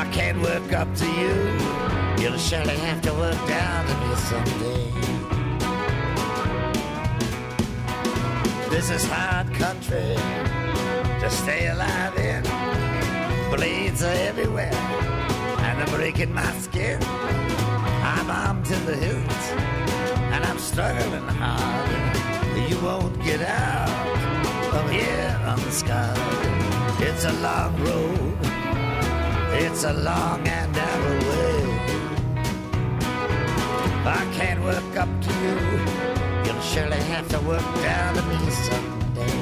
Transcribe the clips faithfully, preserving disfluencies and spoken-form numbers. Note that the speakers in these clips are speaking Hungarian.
I can't work up to you. You'll surely have to work down to me someday. This is hard country to stay alive in. Blades are everywhere and they're breaking my skin. I'm armed to the hilt and I'm struggling hard. You won't get out of here unscarred. It's a long road, it's a long and narrow way. I can't work up to you. You'll surely have to work down to me someday.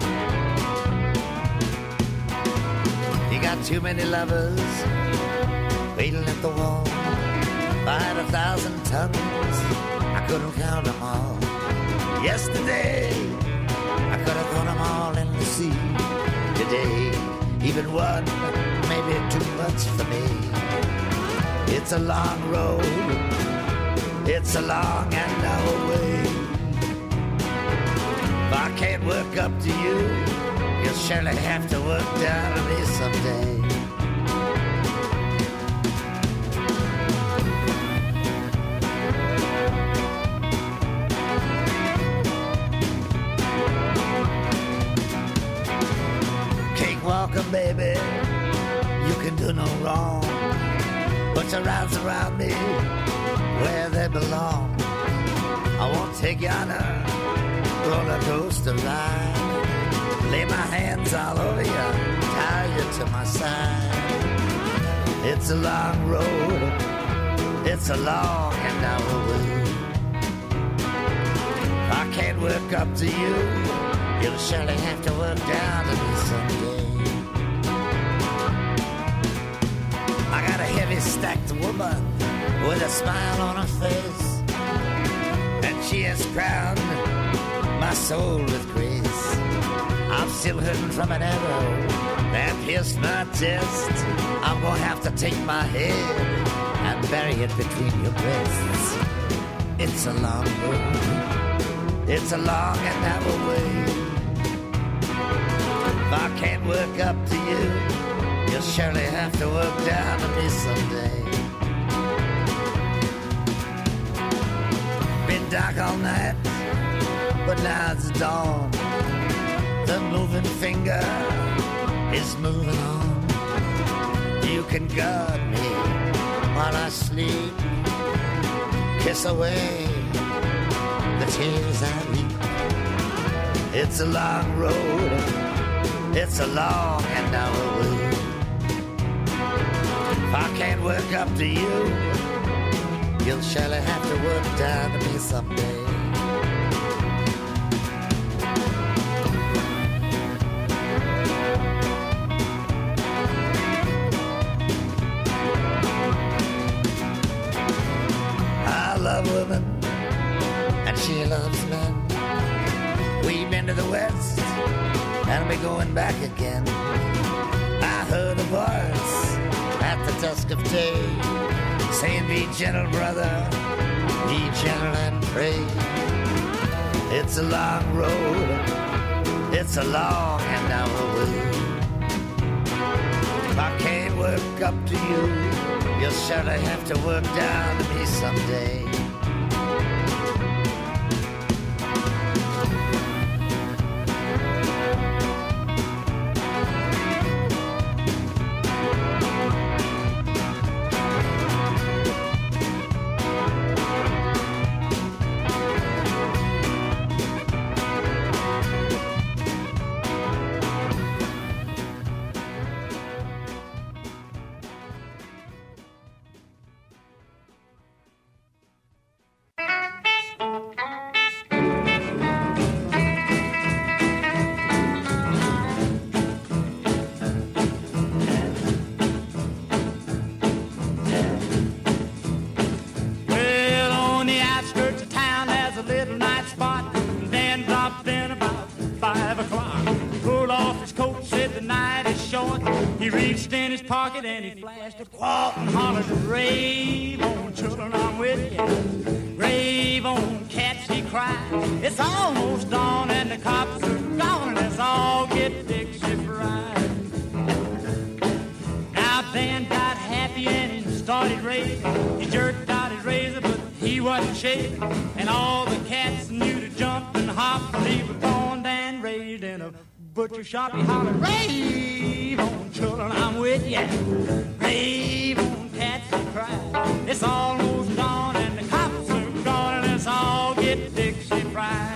You got too many lovers waiting at the wall. Fired a thousand tons, I couldn't count them all. Yesterday, I could have thrown them all in the sea. Today, even one may be too much for me. It's a long road, it's a long and narrow way. If I can't work up to you, you'll surely have to work down to me someday. Walking, baby, you can do no wrong. Put your arms around me where they belong. I won't take you on a roller coaster ride. Lay my hands all over you, tie you to my side. It's a long road, it's a long and narrow way. If I can't work up to you, you'll surely have to work down to me someday. I got a heavy stacked woman with a smile on her face, and she has crowned my soul with grace. I'm still hurting from an arrow that pierced my chest. I'm gonna have to take my head and bury it between your breasts. It's a long road, it's a long and narrow way. If I can't work up to you, you'll surely have to work down to me someday. Been dark all night, but now it's dawn. The moving finger is moving on. You can guard me while I sleep. Kiss away the tears I weep. It's a long road, it's a long and narrow way. If I can't work up to you, you'll surely have to work down to me someday. I love women and she loves men. We've been to the West and we're going back again. I heard a voice at the dusk of day saying, be gentle, brother, be gentle and pray. It's a long road, it's a long and narrow way. If I can't work up to you, you'll surely have to work down to me someday. And he flashed a quart and hollered, rave on children, I'm with you. Rave on cats, he cried. It's almost dawn and the cops are gone. Let's all get Dixie Bride. Now Ben got half started raging. He jerked out his razor, but he wasn't shaking. And all the cats knew to jump and hop, but he was born and raised in a butcher shop. He hollered, rave on, children, I'm with ya. Rave on, cats that cry. It's almost dawn and the cops are gone, and let's all get Dixie fried.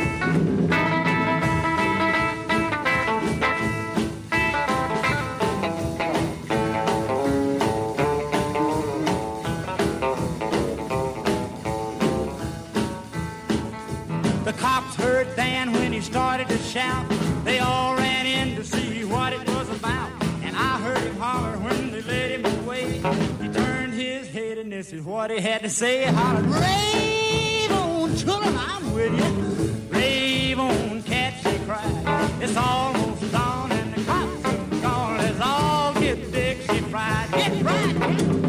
The cops heard Dan when he started to shout. They all ran in to see what it was about. And I heard him holler when they let him away. He turned his head and this is what he had to say. He hollered, rave on, children, I'm with you. Rave on, cats, they cry. It's almost dawn and the cops are gone. Let's all get Dixie fried. Get fried.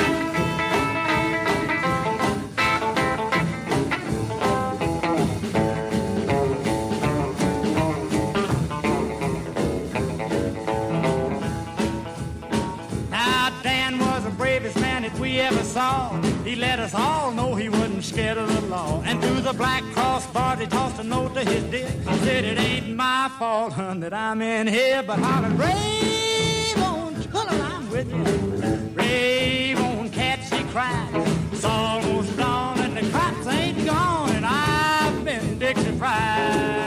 We ever saw. He let us all know he wasn't scared of the law. And through the black cross bars he tossed a note to his dick. He said it ain't my fault, hun, that I'm in here, but holler, rave on, children, I'm with you. Rave on, cats, he cried. It's almost dawn and the cops ain't gone, and I've been Dixie fried.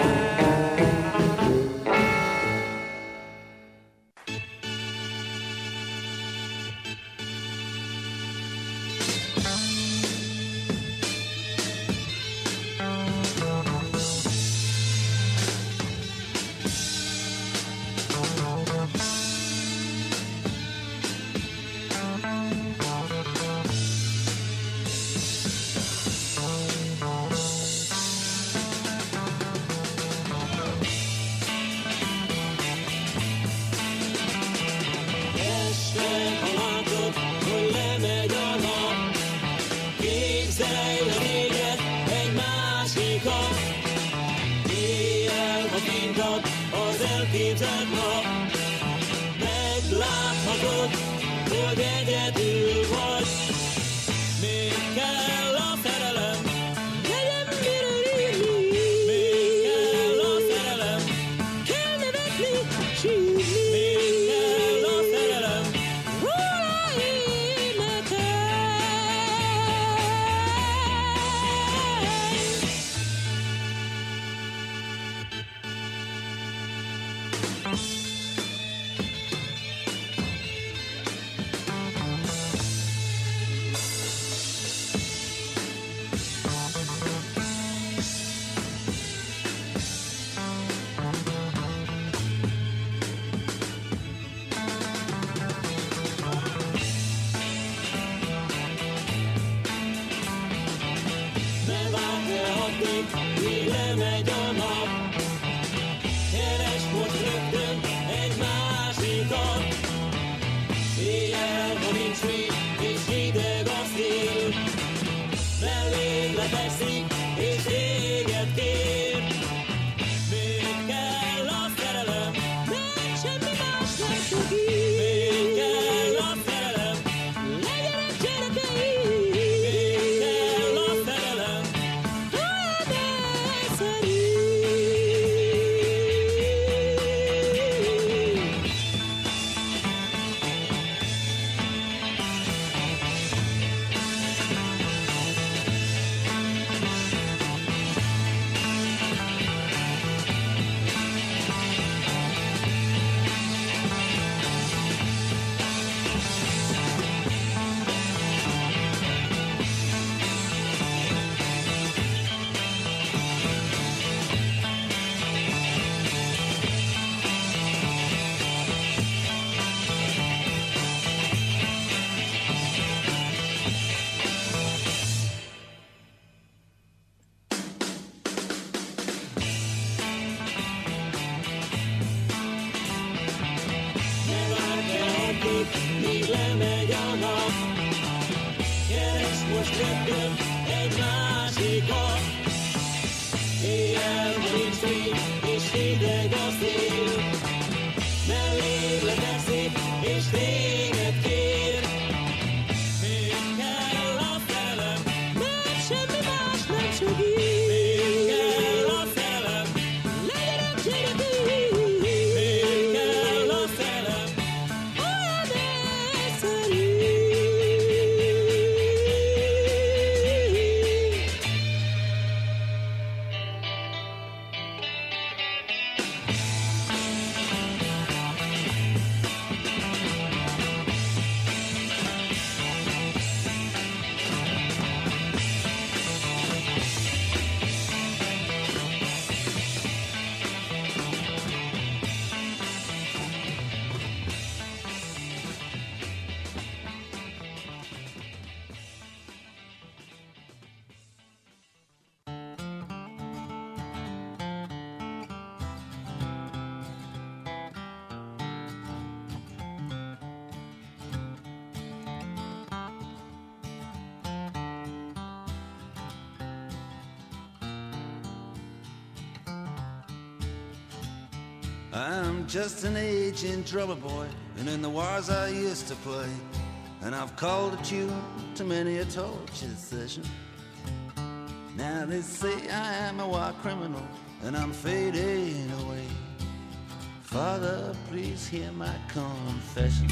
I'm just an aging drummer boy, and in the wars I used to play, and I've called a tune to many a torture session. Now they say I am a war criminal, and I'm fading away. Father, please hear my confession.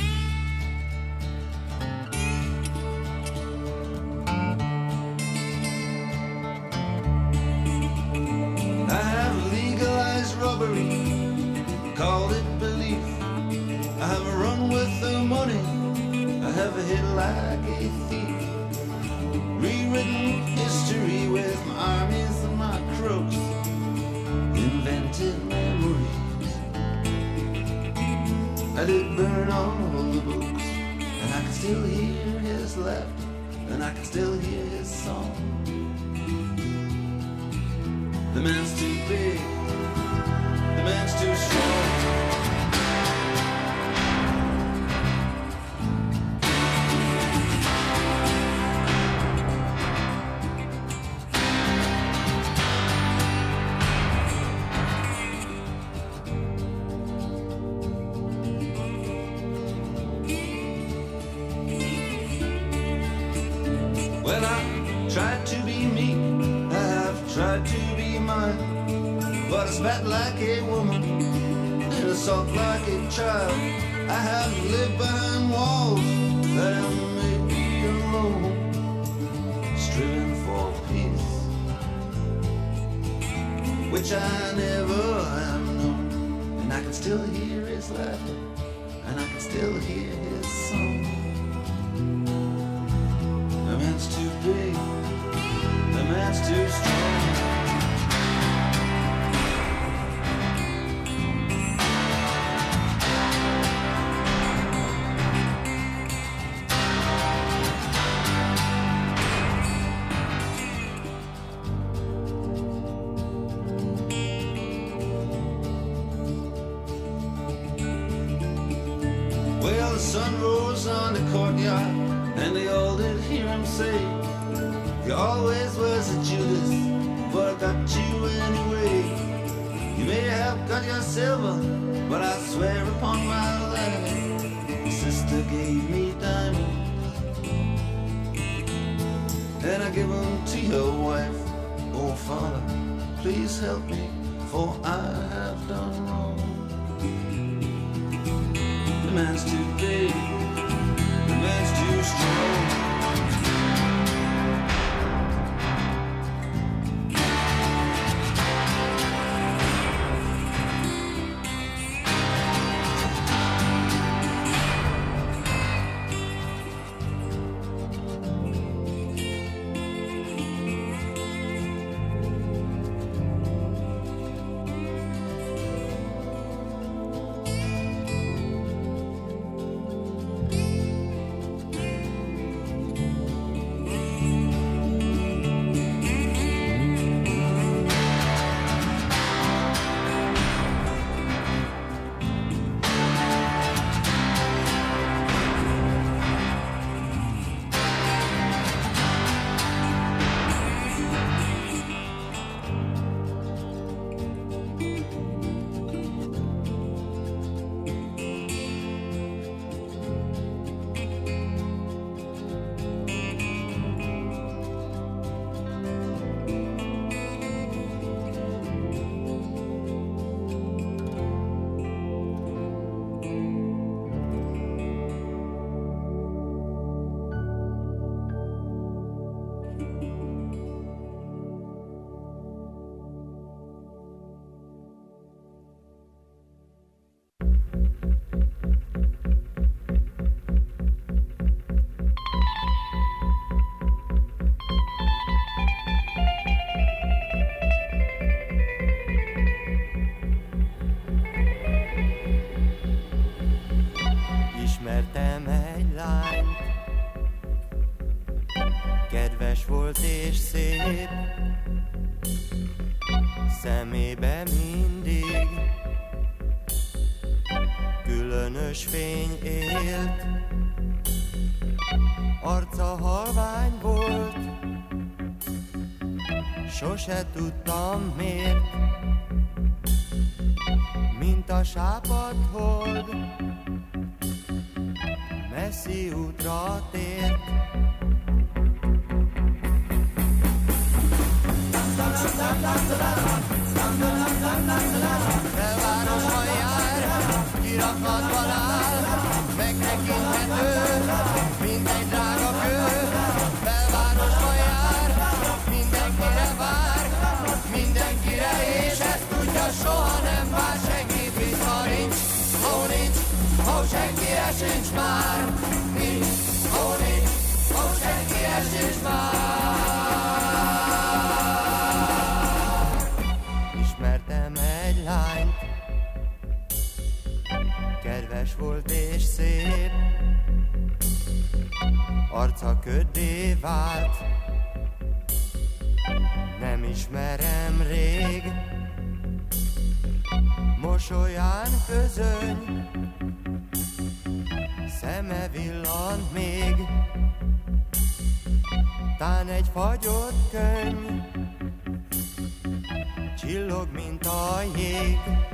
I have legalized robbery, called it belief. I have run with the money, I have hit like a thief. Rewritten history with my armies and my crooks, invented memories. I did burn all the books, and I can still hear his laughter, and I can still hear his song. The man's too big, the man's too strong. Well, I tried to be meek, I have tried to be mine, but I spat like a woman and assault like a child. I have lived behind walls that have made me alone, striving for peace, which I never have known. And I can still hear his laughter, and I can still hear his song. The man's too big, the man's too strong. Well, the sun rose on the courtyard, and they all did hear him say, you always was a Judas, but I got you anyway. You may have got your silver, but I swear upon my life, your sister gave me diamonds, and I give them to your wife. Oh, Father, please help me, for I have done wrong. The man's too big, the man's too strong. Ismertem egy lányt, kedves volt és szép, szemébe mindig különös fény élt, arca halvány volt, sose tudtam miért, mint mint a sápadt hold, messzi útra tért. Belvárosban jár, kirakatban áll, megtekinthető, mint egy drága kő. Belvárosban jár, mindenkire vár, mindenkire, és ezt tudja, soha nem vár senkit, vissza nincs, ó nincs, ó senkire sincs már. Nincs, ó nincs, ó senkire sincs már. Ismertem egy lányt, kedves volt és szép, arca köddé vált, nem ismerem rég, mosolyán közöny, szeme villant még, tán egy fagyott könyv, csillog, mint a jég.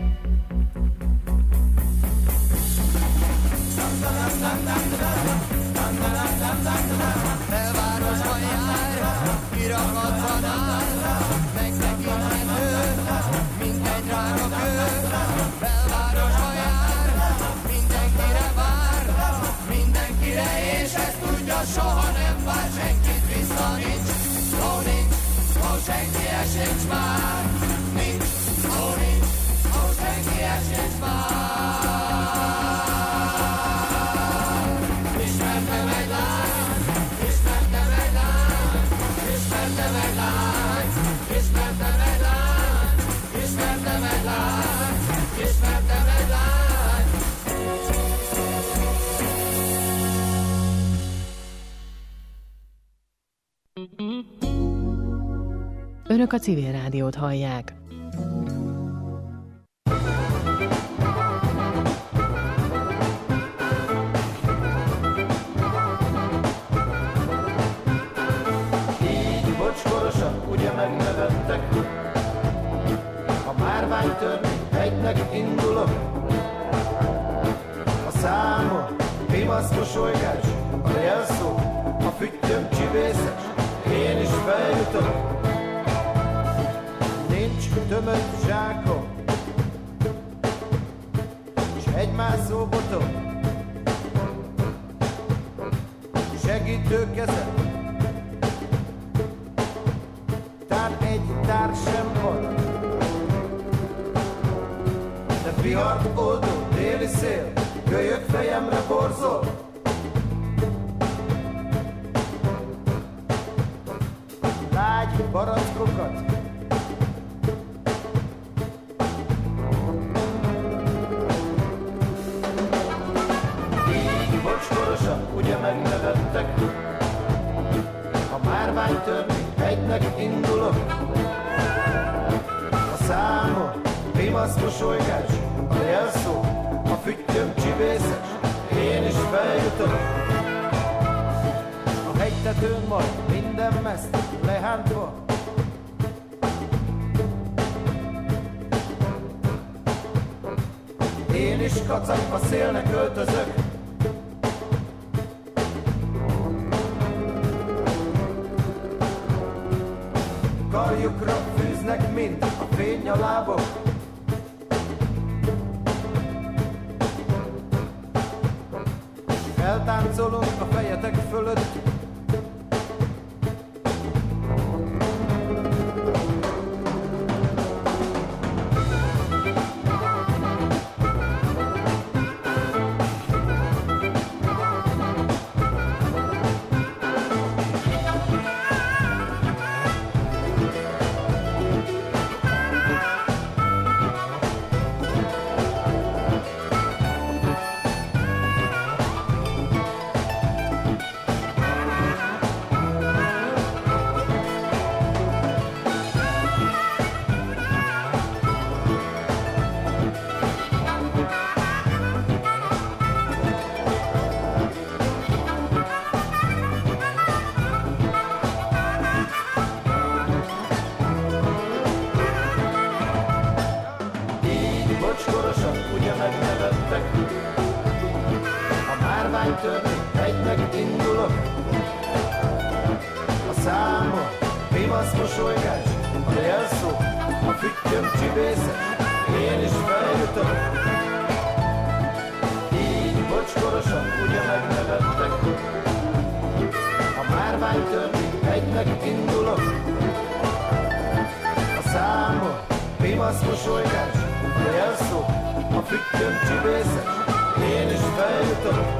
Belvárosban jár, kirakatban áll, megtekinthető, mint egy drága kő. Belvárosban jár, mindenkire vár, mindenkire, és ezt tudja, soha nem vár senkit, vissza nincs, ó nincs, ó senkire sincs már. Nincs, ó nincs, ó senkire sincs már. Ismertem egy lányt, ismertem egy lányt, ismertem egy lányt, ismertem egy lányt, ismertem egy lányt, ismertem egy lányt. Önök a Civil Rádiót hallják. Így bocskorosak, ugye megnevettek, a márványtörni egynek indulok. A számom pimasz mosolygás, a jelszó, a füttyöm csibészes, én is feljutok. Nincs tömött zsákom, s egymászó botok, segítő kezem, tán egy tár sem van, de vihart oldó déli szél, kölyök fejemre borzol. Lágy barackokat, így bocskorosak, ugye megnevettek, a márványtörni egynek indulok. A számom pimasz mosolygás, a jelszó, a füttyöm csibészes, én is feljutok. A hegytetőn majd minden meszt lehántva, én is kacagva szélnek öltözök. Karjukra fűznek mind a fény a lábok, eltáncolunk a fejetek fölött. márvány törni, egynek indulok. A számok, vimasz mosolygás, a jelszó, a füttyöm csibészes, én is feljutok. Így bocskorosan ugye megnevettek. A márvány törni, egynek indulok. A számok, vimasz mosolygás, a jelszó, a füttyöm csibészes, én is feljutok.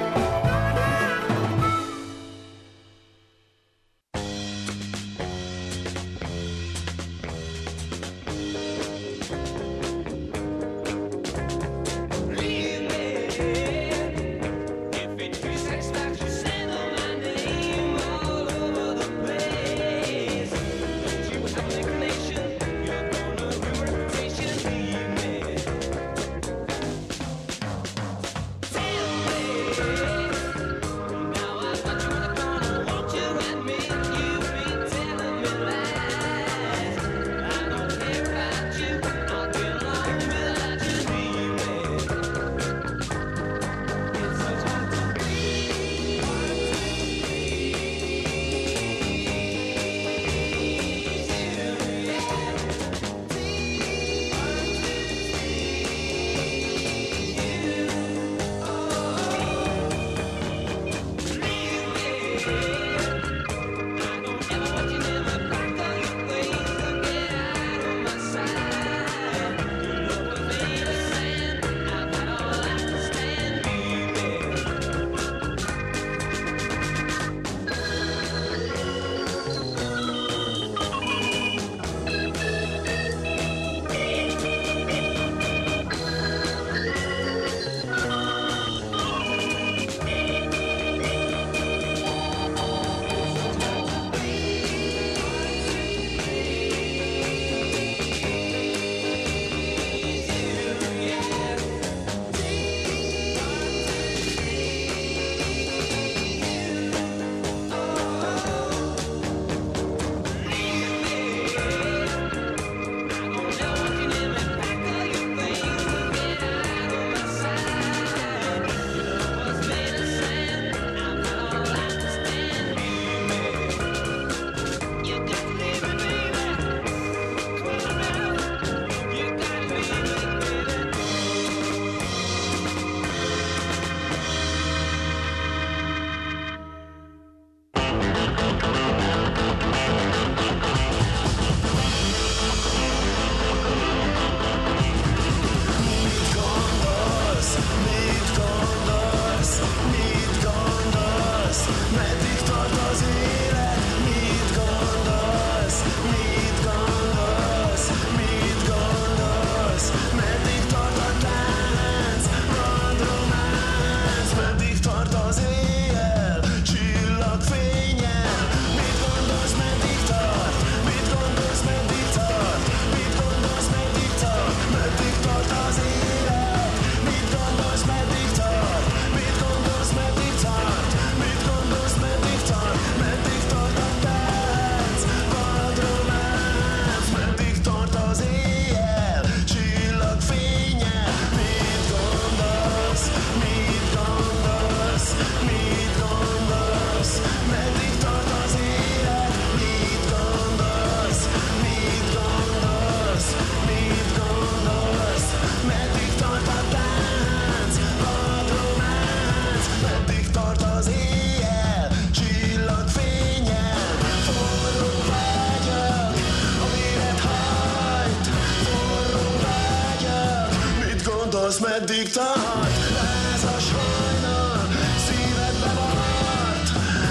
Meddig tart, lázas hajnal, szívedbe maradt.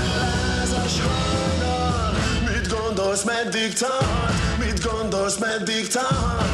Lázas hajnal, mit gondolsz, meddig tart? Mit gondolsz, meddig tart?